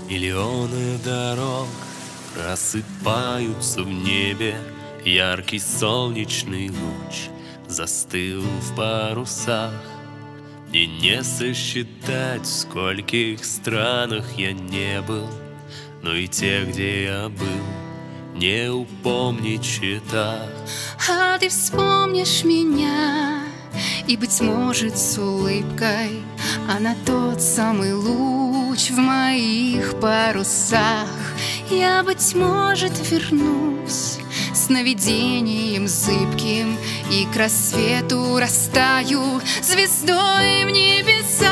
Миллионы дорог рассыпаются в небе. Яркий солнечный луч застыл в парусах. Мне не сосчитать, в скольких странах я не был, но и те, где я был, не упомнить чета. А ты вспомнишь меня, и, быть может, с улыбкой, а на тот самый луч в моих парусах я, быть может, вернусь сновидением зыбким, и к рассвету растаю звездой в небесах.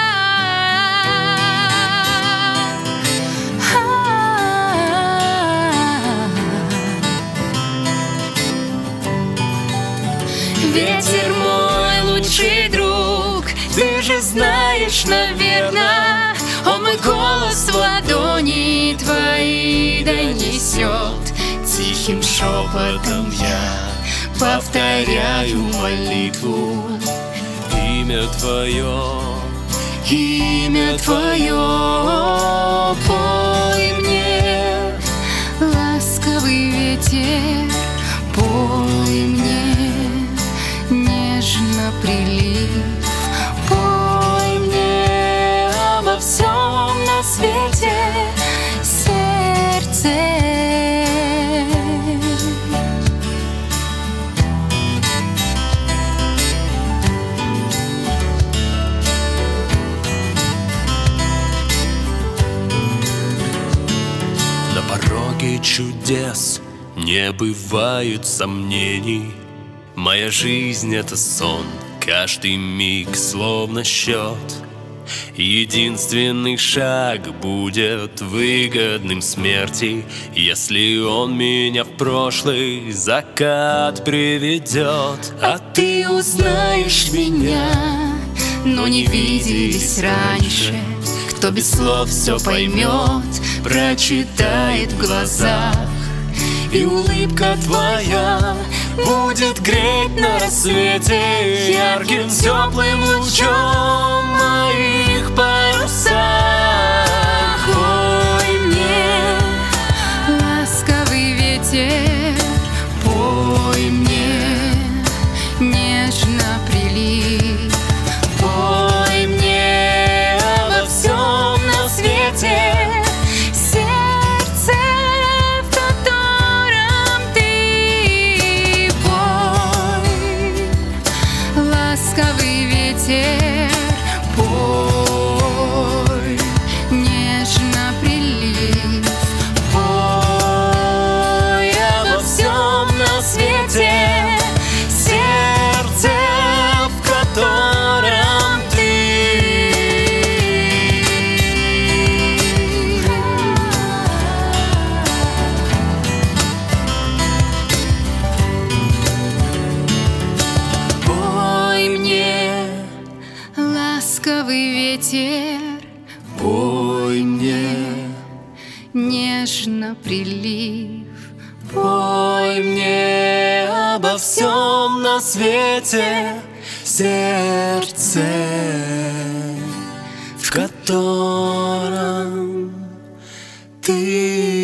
Ветер мой лучший друг, ты же знаешь, наверно, он мой голос в ладони твои донесет. Тихим шепотом я повторяю молитву. Имя твое, имя твое, пой мне, ласковый ветер, пой мне, нежно прилив, пой мне обо всем на свете, сердце. на пороге чудес не бывает сомнений. Моя жизнь — это сон, каждый миг словно счет. Единственный шаг будет выгодным смерти, если он меня в прошлый закат приведет. А ты узнаешь меня, но не виделись раньше. Кто без слов все поймет, прочитает в глазах, и улыбка твоя будет греть на рассвете ярким теплым лучом моих парусах. Пой мне, ласковый ветер, пой мне, нежно прилив, пой мне обо всем на свете, сердце, в котором ты. Пой, ласковый ветер, пой, нежно прилив, пой обо всем на свете, сердце, в котором ты. Пой мне, ласковый ветер, пой мне, нежно прилив, Пой мне обо всем на свете, сердце, в котором ты.